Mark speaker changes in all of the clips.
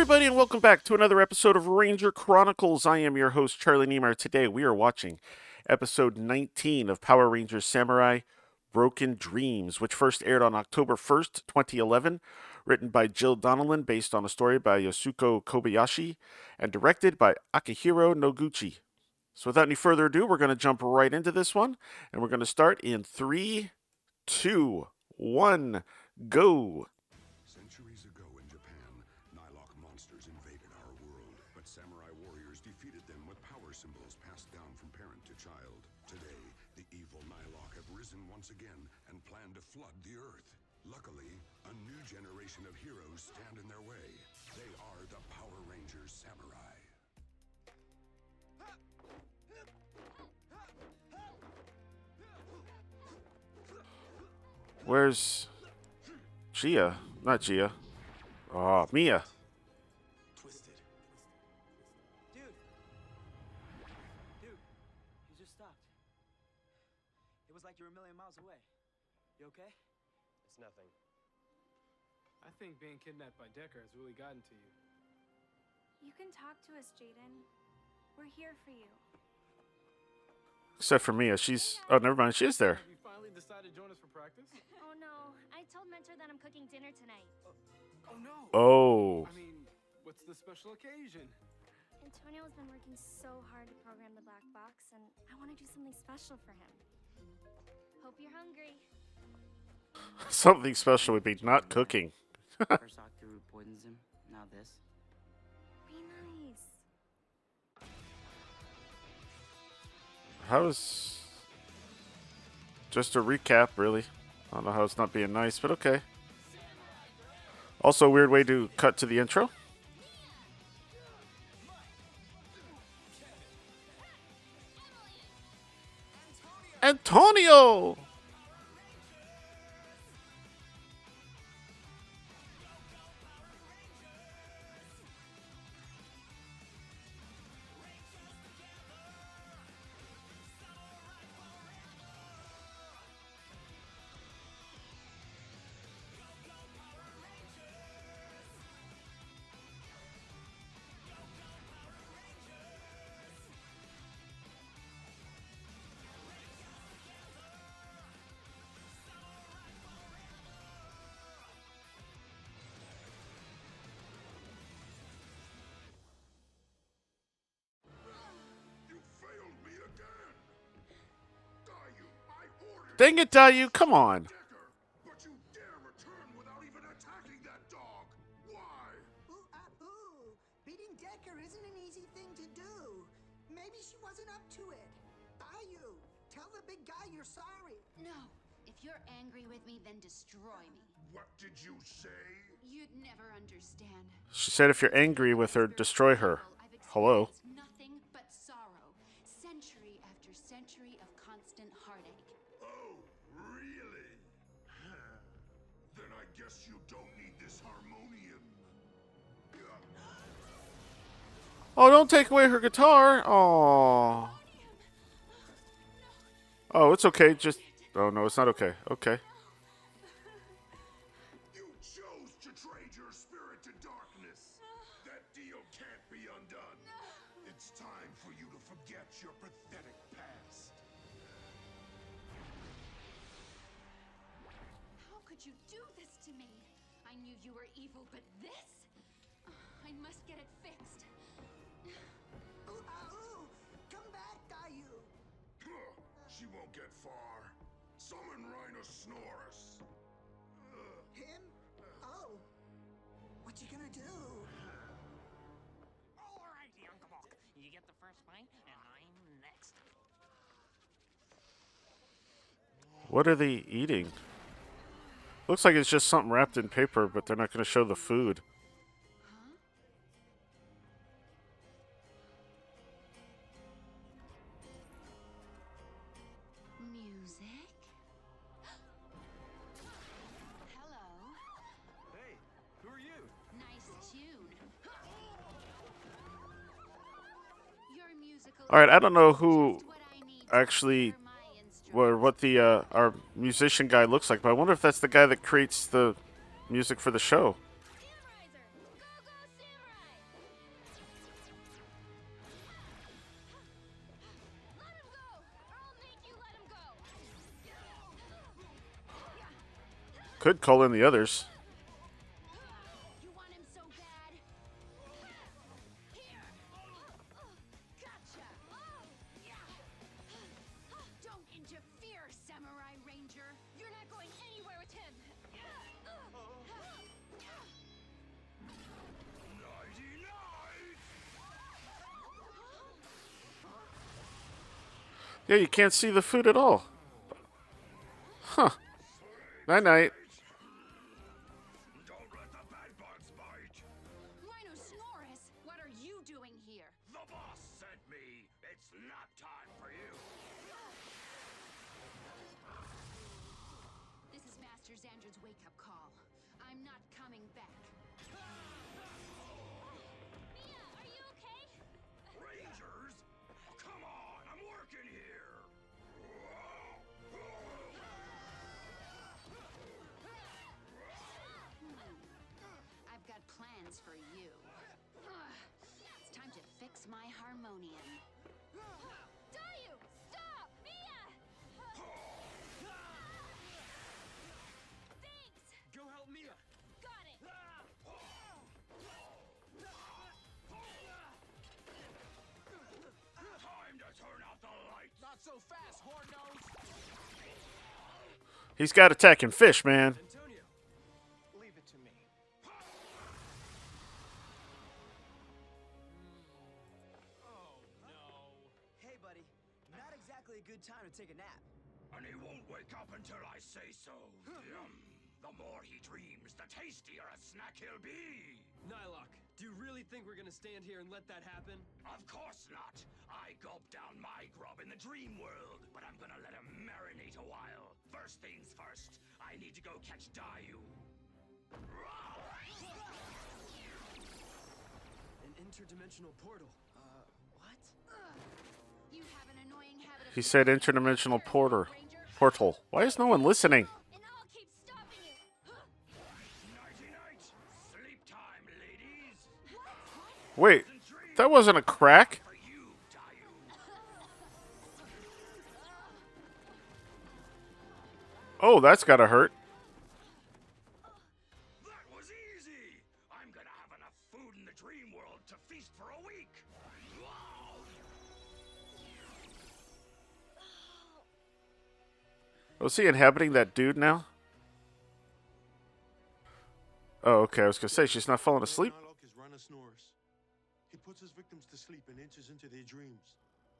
Speaker 1: everybody, and welcome back to another episode of Ranger Chronicles. I am your host, Charlie Niemeyer. Today, we are watching episode 19 of Power Rangers Samurai Broken Dreams, which first aired on October 1st, 2011, written by Jill Donnellan, based on a story by Yasuko Kobayashi, and directed by Akihiro Noguchi. So without any further ado, we're going to jump right into this one, and we're going to start in 3, 2, 1, go!
Speaker 2: Centuries ago in Japan, Nylok monsters invaded our world, but samurai warriors defeated them with power symbols passed down from parent to child. Today, the evil Nylok have risen once again and plan to flood the earth. Luckily, a new generation of heroes stand in their way. They are the Power Rangers Samurai.
Speaker 1: Where's Gia? Not Gia. Oh, Mia.
Speaker 3: Twisted.
Speaker 4: Dude, you just stopped. It was like you were a million miles away. You okay?
Speaker 3: It's nothing.
Speaker 5: I think being kidnapped by Decker has really gotten to you.
Speaker 6: You can talk to us, Jaden. We're here for you.
Speaker 1: Except for Mia. She's... Oh, never mind. She is there.
Speaker 5: Have you finally decided to join us for practice?
Speaker 6: Oh no, I told Mentor that I'm cooking dinner tonight.
Speaker 5: Oh no!
Speaker 1: Oh.
Speaker 5: I mean, what's the special occasion?
Speaker 6: Antonio's been working so hard to program the black box, and I want to do something special for him. Hope you're hungry.
Speaker 1: Something special would be not cooking.
Speaker 4: First Octoroot poisons him, now this.
Speaker 6: Be nice.
Speaker 1: How is... Just a recap, really. I don't know how it's not being nice, but okay. Also, a weird way to cut to the intro. Antonio!
Speaker 2: You failed me again! Dayu, I ordered
Speaker 1: Dang it, Dayu, come on.
Speaker 2: Decker, but you dare return without even attacking that dog! Why?
Speaker 7: Ooh. Beating Decker isn't an easy thing to do. Maybe she wasn't up to it. Dayu, tell the big guy you're sorry.
Speaker 8: No. If you're angry with me, then destroy me.
Speaker 2: What did you say?
Speaker 8: You'd never understand.
Speaker 1: She said if you're angry with her, destroy her. Hello?
Speaker 8: I've experienced nothing but sorrow. Century after century of constant heartache.
Speaker 2: Oh, really? Then I guess you don't need this harmonium.
Speaker 1: Oh, don't take away her guitar. Oh. Oh, it's okay. Just... Oh, no, it's not okay. Okay.
Speaker 2: You chose to trade your spirit to darkness. That deal can't be undone. It's time for you to forget your pathetic past.
Speaker 8: How could you do this to me? I knew you were evil, but this? I must get it fixed.
Speaker 7: Ooh. Come back, Dayu.
Speaker 2: She won't get far. Summon Rhinosaurus.
Speaker 7: Him? Oh. What you gonna do?
Speaker 9: Alrighty, Uncle Buck. You get the first bite, and I'm next.
Speaker 1: What are they eating? Looks like it's just something wrapped in paper, but they're not going to show the food.
Speaker 8: Music? Hello.
Speaker 5: Hey, who are you?
Speaker 8: Nice tune. Your musical.
Speaker 1: All right, I don't know who
Speaker 8: Just what I need to
Speaker 1: actually
Speaker 8: clear my instruments.
Speaker 1: or what the our musician guy looks like, but I wonder if that's the guy that creates the music for the show.
Speaker 6: Samurizer! Go, go, Samurai!
Speaker 1: Could call in the others.
Speaker 8: You want him so bad? Here. Gotcha. Don't interfere, Samurai Ranger. You're not going anywhere with him.
Speaker 1: Yeah, you can't see the food at all. Huh. Night-night.
Speaker 2: Don't let the bad bugs bite.
Speaker 8: Rhinosaurus, what are you doing here?
Speaker 2: The boss sent me. It's nap time for you.
Speaker 8: This is Master Xandred's wake-up call. I'm not coming back. Mia, are you okay?
Speaker 2: Rangers? Come on, I'm working here.
Speaker 8: I've got plans for you. It's time to fix my harmonium. Dayu, stop! Mia! Thanks!
Speaker 3: Go help Mia.
Speaker 8: Got it!
Speaker 2: Time to turn out the lights.
Speaker 3: Not so fast, horn nose.
Speaker 1: He's got attacking fish, man.
Speaker 3: Antonio, leave it to me. Oh no.
Speaker 4: Hey, buddy. Not exactly a good time to take a nap.
Speaker 2: And he won't wake up until I say so. Yum. The more he dreams, the tastier a snack he'll be.
Speaker 3: Nylock, do you really think we're gonna stand here and let that happen?
Speaker 2: Of course not. I gulp down my grub in the dream world, but I'm gonna let him marinate a while. First things first, I need to go catch Dayu.
Speaker 3: An interdimensional portal.
Speaker 4: What?
Speaker 8: You have an annoying habit of
Speaker 1: He said interdimensional portal. Why is no one listening?
Speaker 8: and I'll keep stopping you.
Speaker 2: Nighty night. Sleep time, ladies.
Speaker 1: Wait, that wasn't a crack.
Speaker 2: For you, Dayu.
Speaker 1: Oh, that's gotta hurt.
Speaker 2: That was easy. I'm gonna have enough food in the dream world to feast for a week. Wow.
Speaker 1: Was he inhabiting that dude now? Oh, okay. I was gonna say she's not falling asleep.
Speaker 10: Nylock is Rhinosaurus. He puts his victims to sleep and enters into their dreams.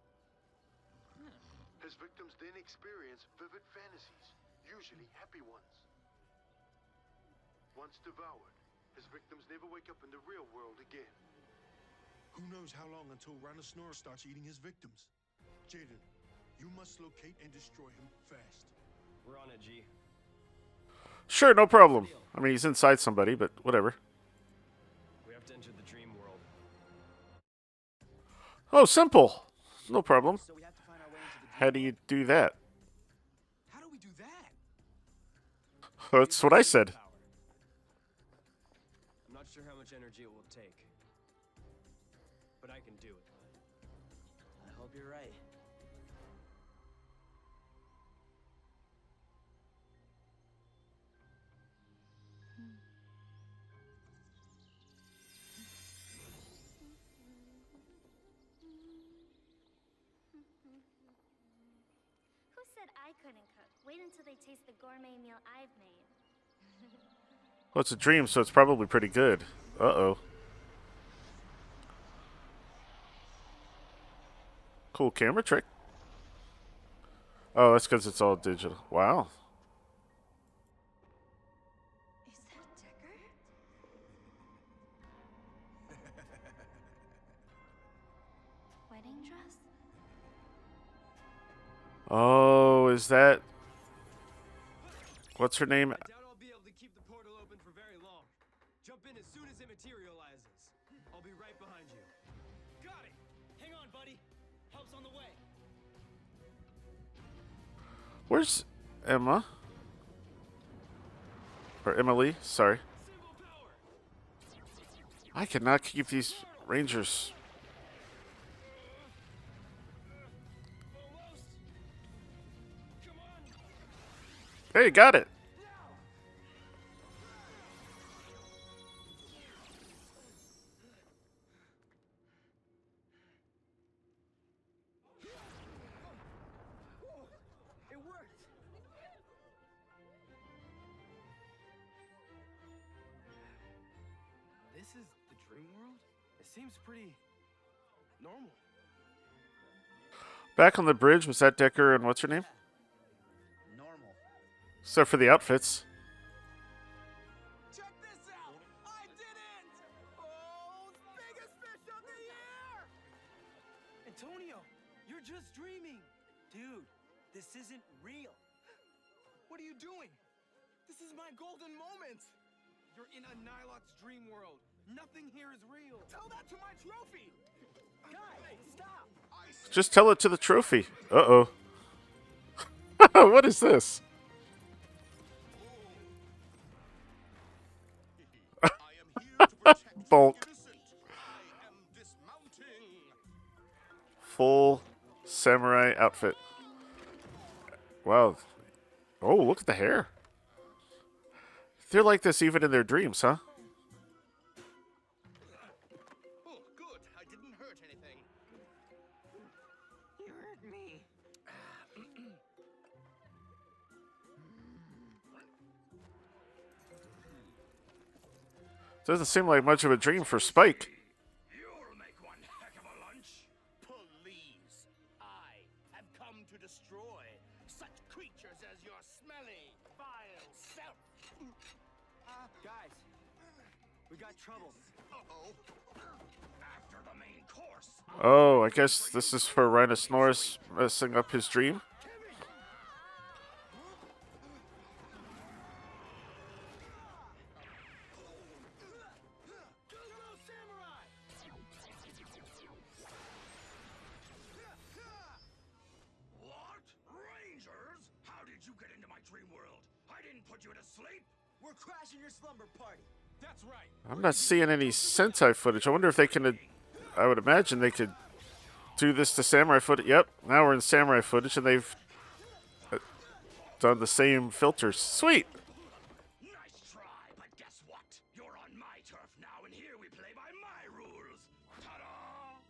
Speaker 10: His victims then experience vivid fantasies, usually happy ones. Once devoured, his victims never wake up in the real world again. Who knows how long until Rhinosaurus starts eating his victims? Jaden, you must locate and destroy him fast.
Speaker 3: We're on it, G.
Speaker 1: Sure, no problem. I mean, he's inside somebody, but whatever.
Speaker 3: We have to enter the dream world.
Speaker 1: Oh, simple. No problem.
Speaker 4: So we have to find our way into the
Speaker 1: How do you do that?
Speaker 4: How do we do that?
Speaker 1: That's what I said.
Speaker 3: I'm not sure how much energy it will take, but I can do it.
Speaker 4: I hope you're right.
Speaker 6: Who said I couldn't cook? Wait until they taste the gourmet meal I've made.
Speaker 1: Well, it's a dream, so it's probably pretty good. Uh-oh. Cool camera trick. Oh, that's because it's all digital. Wow.
Speaker 8: Is that Decker?
Speaker 6: Wedding dress?
Speaker 1: Oh, is that... What's her name?
Speaker 3: I doubt I'll be able to keep the portal open for very long. Jump in as soon as it materializes. I'll be right behind you.
Speaker 5: Got it. Hang on, buddy. Help's on the way.
Speaker 1: Where's Emma? Or Emily, sorry.
Speaker 5: Symbol power.
Speaker 1: I cannot keep these rangers.
Speaker 5: Almost. Come on.
Speaker 1: Hey, got it.
Speaker 3: seems pretty normal.
Speaker 1: Back on the bridge, was that Decker and what's her name?
Speaker 4: Normal.
Speaker 1: Except for the outfits.
Speaker 3: Check this out! I did it! Oh, biggest fish of the year! Antonio, you're just dreaming.
Speaker 4: Dude, this isn't real.
Speaker 3: What are you doing? This is my golden moment. You're in a Nilok's dream world. Nothing here is real. Tell that to my trophy.
Speaker 4: Guys, stop!
Speaker 1: Just tell it to the trophy. Uh-oh. What is this? Bulk. Full samurai outfit. Wow. Oh, look at the hair. They're like this even in their dreams, huh?
Speaker 10: Oh, good. I didn't hurt anything.
Speaker 9: You hurt me.
Speaker 1: Doesn't seem like much of a dream for Spike.
Speaker 10: You'll make one heck of a lunch. Please. I have come to destroy such creatures as your smelly, vile self.
Speaker 4: Guys, we got trouble.
Speaker 10: Uh-oh. After the main course.
Speaker 1: Oh, I guess this is for Rhinoceros messing up his dream.
Speaker 10: What? Rangers? How did you get into my dream world? I didn't put you to sleep.
Speaker 4: We're crashing your slumber party.
Speaker 3: That's right.
Speaker 1: I'm not seeing any Sentai footage. I wonder if they can... I would imagine they could do this to samurai footage. Yep, now we're in samurai footage, and they've done the same filters. Sweet!
Speaker 10: Nice try, but guess what? You're on my turf now, and here we play by my rules. Ta-da!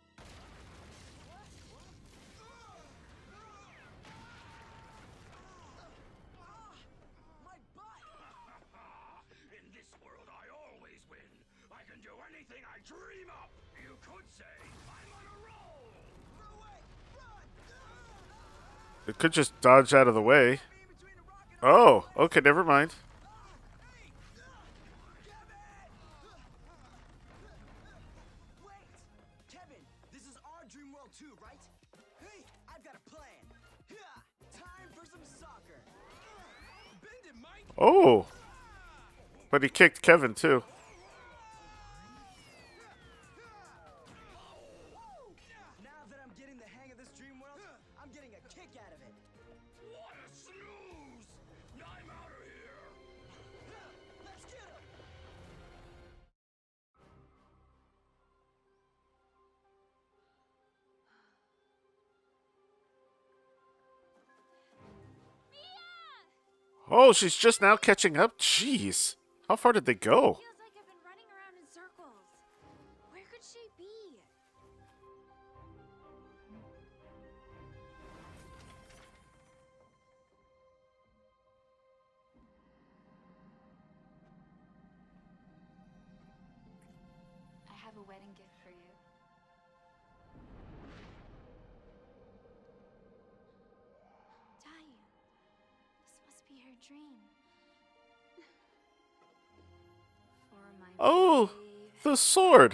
Speaker 4: My butt!
Speaker 10: In this world, I always win. I can do anything I dream up. You could say I'm on a roll.
Speaker 4: Run away! Run!
Speaker 1: It could just dodge out of the way. Oh, okay, never mind.
Speaker 4: Wait! Kevin, this is our dream world too, right? Hey, I've got a plan. Time for some soccer.
Speaker 3: Bend it, Mike.
Speaker 1: Oh! But he kicked Kevin, too.
Speaker 4: Now that I'm getting the hang of this dream world, I'm getting a kick out of it.
Speaker 10: What a snooze! I'm out of here.
Speaker 4: Let's get him!
Speaker 1: Oh, she's just now catching up? Jeez. How far did they go?
Speaker 6: Feels like I've been running around in circles. Where could she be?
Speaker 8: I have a wedding gift for you.
Speaker 6: Dayu. This must be her dream.
Speaker 8: For my
Speaker 1: Oh,
Speaker 8: brave
Speaker 1: the sword.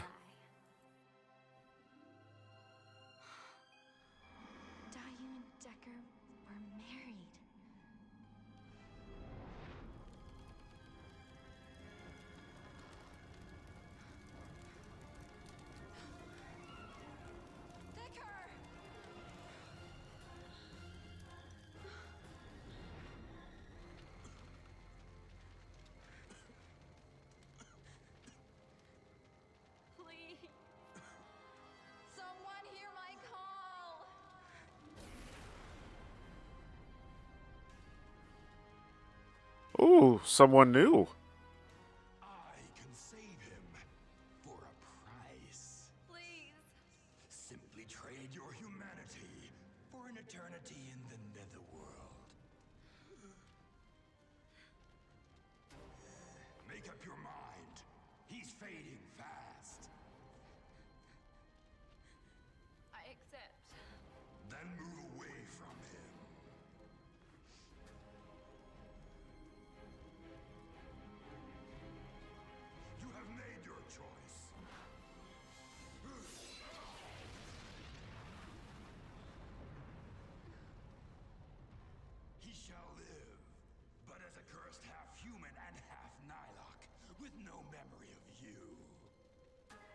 Speaker 6: Dayu and Decker were married.
Speaker 8: Decker! Please. Someone hear my call.
Speaker 1: Ooh, someone new.
Speaker 2: I can save him for a price.
Speaker 8: Please.
Speaker 2: Simply trade your humanity for an eternity in the netherworld. Make up your mind. He's fading fast.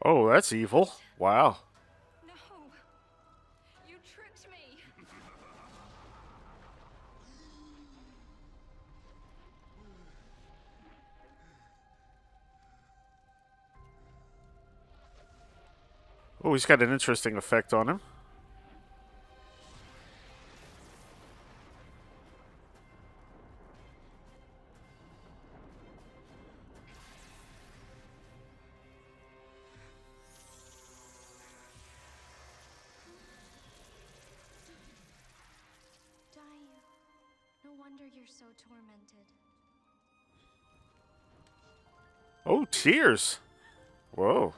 Speaker 1: Oh, that's evil. Wow.
Speaker 8: No! You tricked me!
Speaker 1: Oh, he's got an interesting effect on him.
Speaker 6: Daiyu, no wonder you're so tormented.
Speaker 1: Oh, tears. Whoa.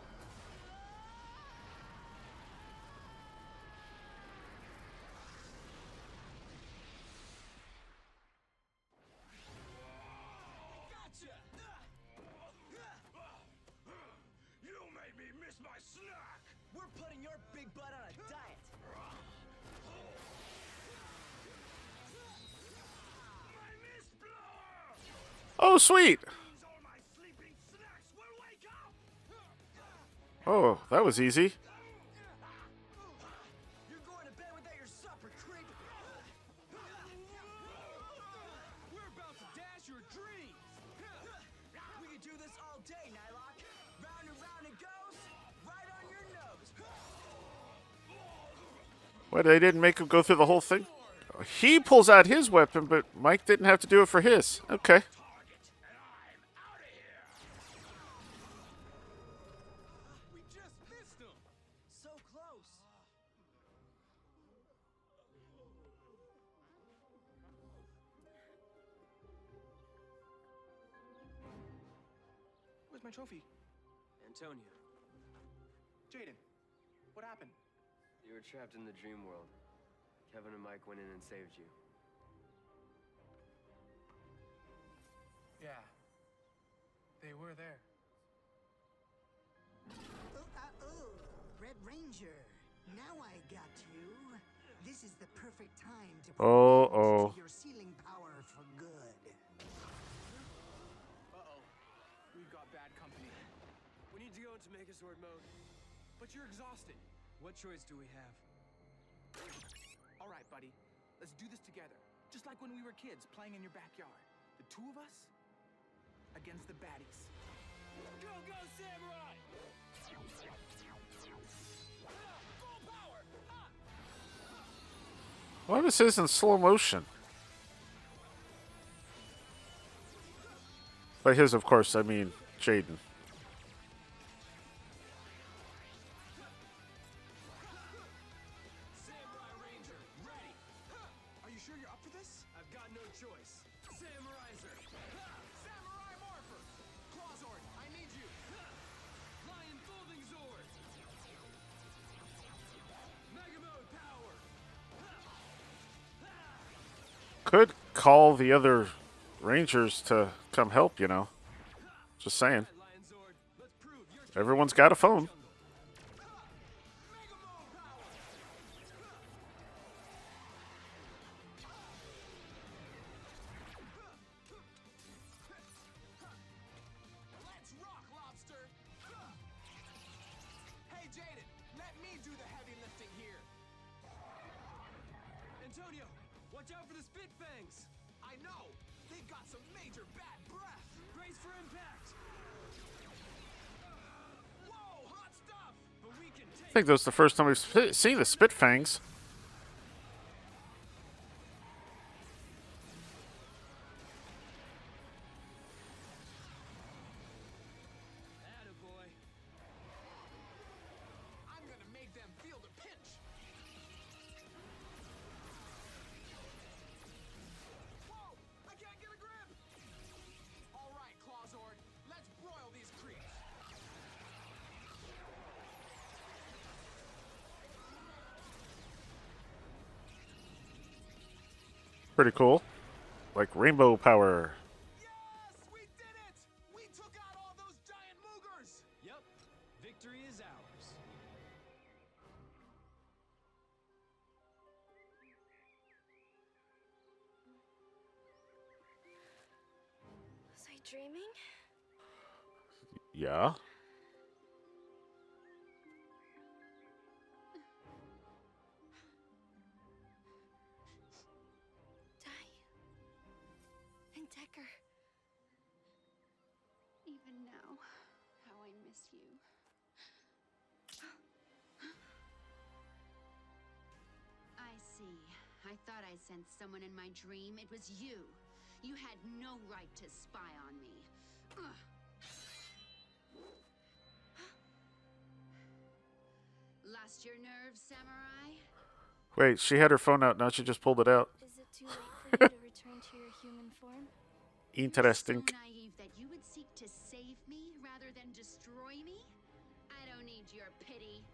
Speaker 10: Gotcha! You made me miss my snack!
Speaker 4: We're putting your big butt on a diet.
Speaker 10: My mist blower!
Speaker 1: Oh, sweet.
Speaker 10: Means all my sleeping snacks will wake up!
Speaker 1: Oh, that was easy.
Speaker 4: You're going to bed without your supper, creep.
Speaker 3: We're about to dash your dreams!
Speaker 4: We could do this all day, Nylock. Round and round it goes, right on your nose.
Speaker 1: What, they didn't make him go through the whole thing? He pulls out his weapon, but Mike didn't have to do it for his. Okay.
Speaker 3: We just missed him!
Speaker 4: So close.
Speaker 3: Where's my trophy?
Speaker 5: Antonio,
Speaker 3: Jaden, what happened?
Speaker 5: you were trapped in the dream world. Kevin and Mike went in and saved you.
Speaker 3: Yeah. They were there.
Speaker 7: Red Ranger. Now I got you. This is the perfect time to put
Speaker 1: Oh,
Speaker 7: an end
Speaker 1: oh.
Speaker 7: to your sealing power for good.
Speaker 3: Uh-oh. We've got bad company. We need to go into Megazord mode. But you're exhausted.
Speaker 5: What choice do we have?
Speaker 3: All right, buddy. Let's do this together. Just like when we were kids playing in your backyard. The two of us against the baddies. Go, go, Samurai! Full power!
Speaker 1: Why was his in slow motion? By his, of course, I mean Jaden.
Speaker 3: Samurai Ranger, ready! Are you sure you're up for this? I've got no choice. Samuraizer! Samurai Morpher! Clawzord, I need you! Lion Folding Zord! Mega Mode Power!
Speaker 1: Could call the other Rangers to come help, you know. Just saying.
Speaker 3: Lion Zord, let's prove you're
Speaker 1: Everyone's got a phone.
Speaker 3: Mega Mode Power! Let's rock, Lobster! Hey, Jaden, let me do the heavy lifting here. Antonio, watch out for the Spit Fangs! I know! They've got some major bad breath! Brace for impact! Whoa, hot stuff! But we can
Speaker 1: I
Speaker 3: take
Speaker 1: think that was the first time we've seen the Spitfangs.
Speaker 3: Attaboy. I'm gonna make them feel the pinch. Whoa! I can't get a grip! All right, Clawzord, let's broil these creeps.
Speaker 1: Pretty cool. Like rainbow power.
Speaker 3: Yes! We did it! We took out all those giant moogers!
Speaker 5: Yep, victory is ours.
Speaker 6: Was I dreaming?
Speaker 1: Yeah.
Speaker 8: how I miss you. I see. I thought I sensed someone in my dream. It was you. You had no right to spy on me. Ugh. Lost your nerve, Samurai?
Speaker 1: Wait, she had her phone out, now she just pulled it out.
Speaker 6: Is it too late for you to return to your human form?
Speaker 1: Interesting.
Speaker 8: So naive that you would seek to save me rather than destroy me? I don't need your pity.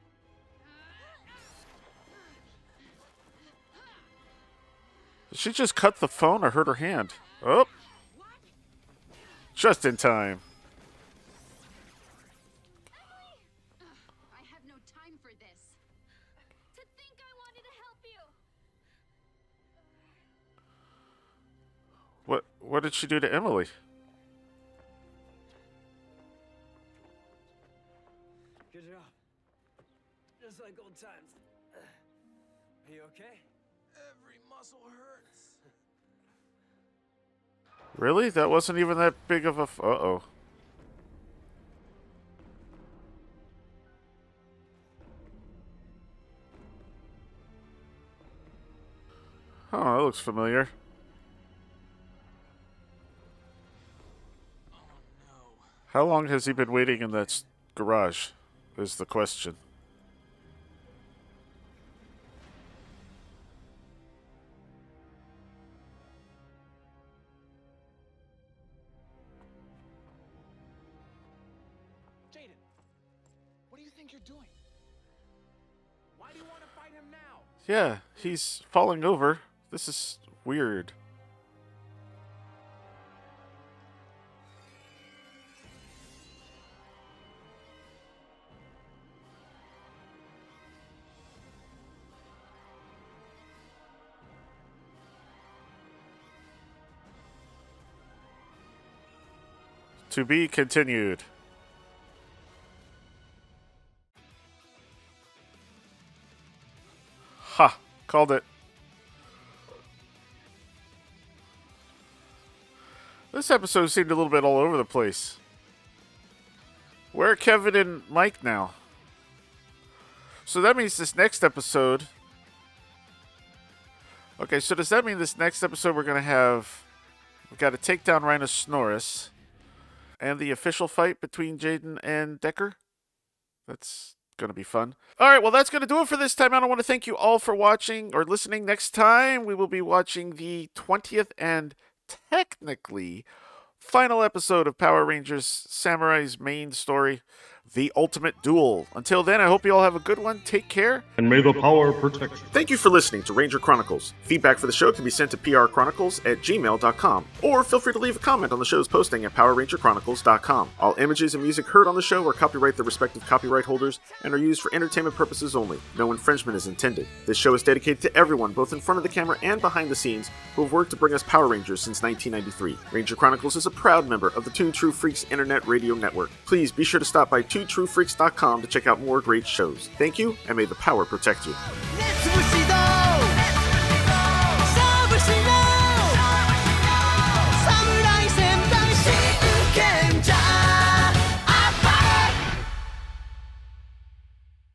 Speaker 1: Did she just cut the phone or hurt her hand? Oh! Just in time.
Speaker 8: I have no time for this.
Speaker 6: To think I wanted to help you!
Speaker 1: What did she do to Emily?
Speaker 3: Good job. Just like old times. Are you okay? Every muscle hurts.
Speaker 1: Really? That wasn't even that big of a... Uh-oh. Oh, that looks familiar.
Speaker 3: Oh no.
Speaker 1: How long has he been waiting in that garage, is the question.
Speaker 3: Jaden, what do you think you're doing? Why do you want to fight him now?
Speaker 1: Yeah, he's falling over. This is weird. To be continued. Ha! Called it. This episode seemed a little bit all over the place. Where are Kevin and Mike now? So that means this next episode... Okay, so does that mean this next episode we're going to have... We've got to take down Rhinoceros and the official fight between Jaden and Decker? That's going to be fun. All right, well, that's going to do it for this time. I want to thank you all for watching or listening. Next time, we will be watching the 20th and technically final episode of Power Rangers Samurai's main story, The Ultimate Duel. Until then, I hope you all have a good one. Take care.
Speaker 11: And may the power protect you.
Speaker 1: Thank you for listening to Ranger Chronicles. Feedback for the show can be sent to prchronicles@gmail.com, or feel free to leave a comment on the show's posting at powerrangerchronicles.com. All images and music heard on the show are copyright the respective copyright holders and are used for entertainment purposes only. No infringement is intended. This show is dedicated to everyone, both in front of the camera and behind the scenes, who have worked to bring us Power Rangers since 1993. Ranger Chronicles is a proud member of the Two True Freaks Internet Radio Network. Please be sure to stop by twotruefreaks.com to check out more great shows. Thank you, and may the power protect you.